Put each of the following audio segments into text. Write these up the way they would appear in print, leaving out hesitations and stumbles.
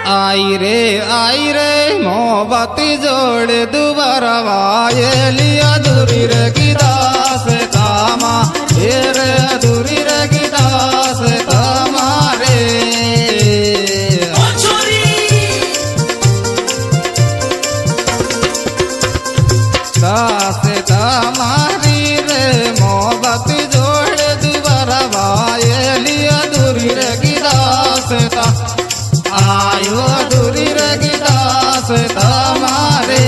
आई रे मोमबत्ती जोड़ दोबारा वायली अधूरी रे दास तामा रे अधूरी रे दास तमारे दास तमारी रे मोमबत्ती जोड़ दोबारा वायली अधूरी रे दास ता आयो अधूरी रे दास तमारे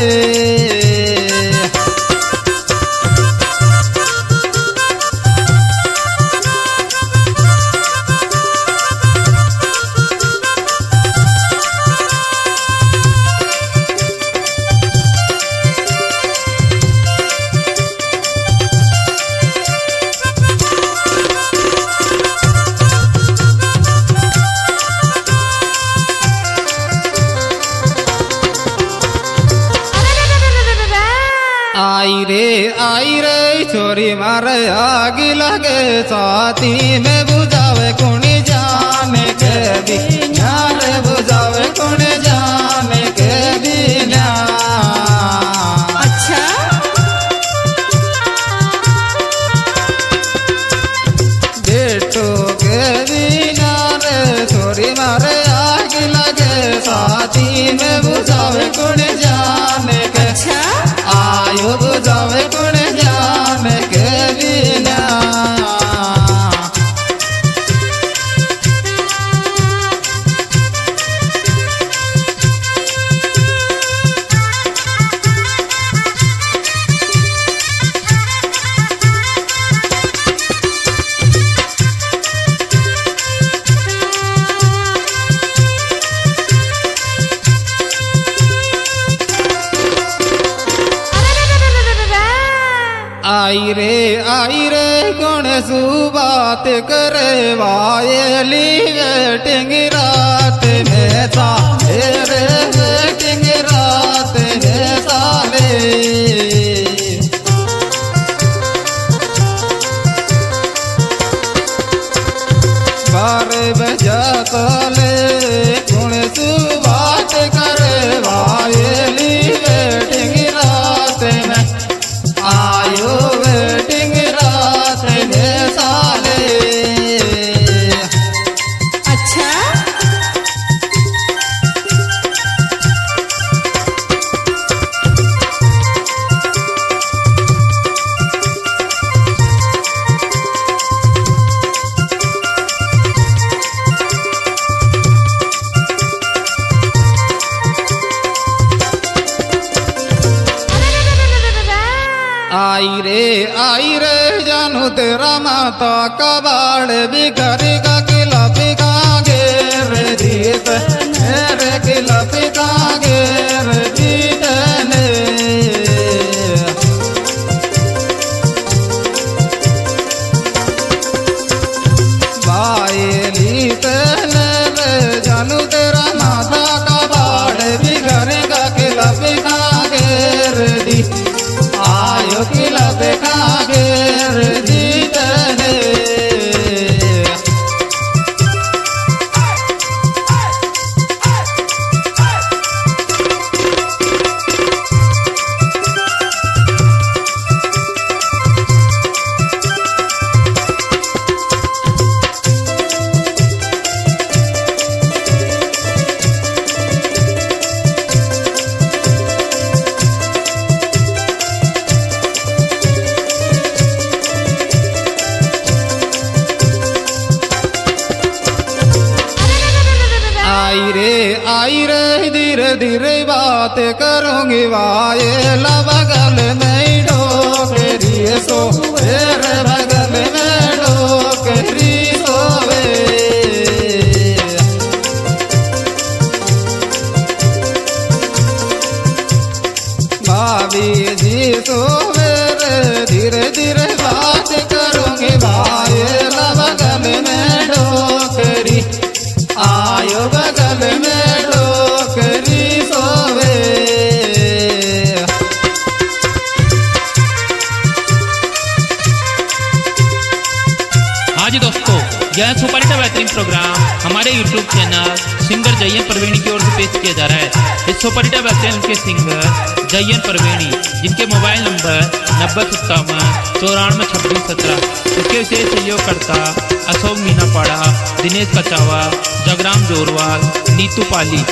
आई रे छोरी मारे आग लगे साथी में बुझावे कुणी जाने के बिना रे बुझावे कुणी जाने के बिना अच्छा बेटो के बिना रे छोरी मारे आग लगे साथी में बुझावे कुणी जाने के आयो बुझावे कुण जान के बिना आई रे कौन सु बात करे वायली वेटिंग रात में था रे वेटिंग रात में साले बारह बजा तले कौन सु बात करे वायली वेटिंग रात में आयो वेटिंग रात में साले अच्छा आई रे जानू तेरा माता कबाड़ बिखरी का किला पिकागे रे जीत मेरे किला पिकागे रे जीत ने बायली तेने रे जानू तेरा माता कबाड़ बिखरी का किला पिकागे रे दी आयो किला पिकागे रे जीत ने आई रे धीरे धीरे बात करूंगी वाये बगल में डोकरी सो रे बगल में डोकरी सोवे भाभी जी सोवे रे धीरे धीरे बात करूंगी वाये बगल में डोकरी आयो बगल में डोकरी सोवे हाँ जी दोस्तों, गैस सुपारी बेहतरीन प्रोग्राम हमारे YouTube channel singer Jayan Parveni की ओर से पेश किया जा रहा है। इस सुपर हिट वेब चैनल के सिंगर जयन परवेणी, जिनके मोबाइल नंबर 9057949617, इसके विशेष सहयोगकर्ता अशोक मीनापाड़ा, दिनेश कचावा, जगराम जोरवाल, नीतू पाली।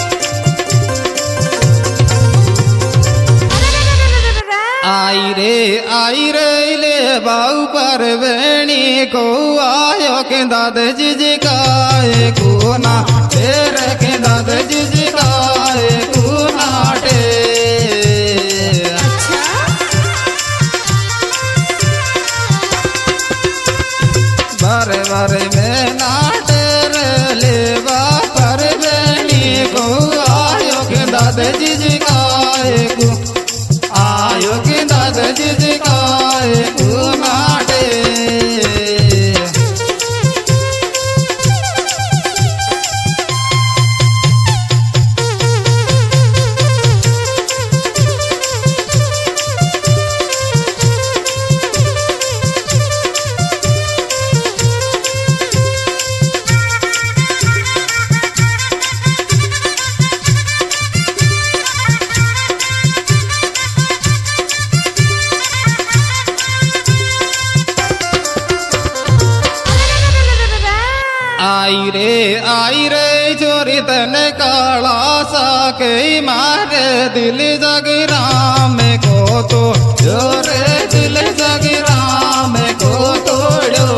आई रे ले बाऊ परवेणी को आयो के दाद जी गाए गुना तेरे के दाद जी गाए गुनाटे। बारे बारे में नाटे ले बा परवेणी को आयो के दाद जी गाए गु आयो के दादाजी जी गाए गुनाटे। आई रे चोरी तने काला सा के मारे दिल जगराम को तो जोरे दिल जगराम को तोड़ो।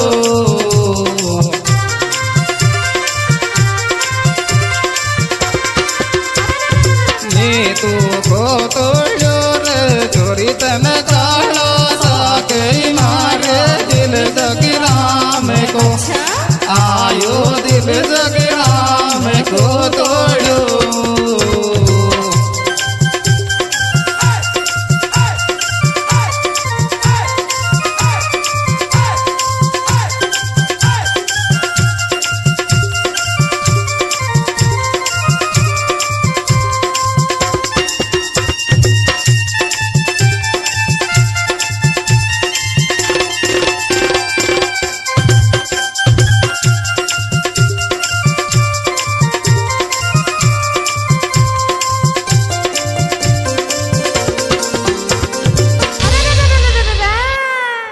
नीतू को तोड़ो रे चोरी तने काला सा के मारे दिल जगराम को आयो दिल जगराम को तोड़ो।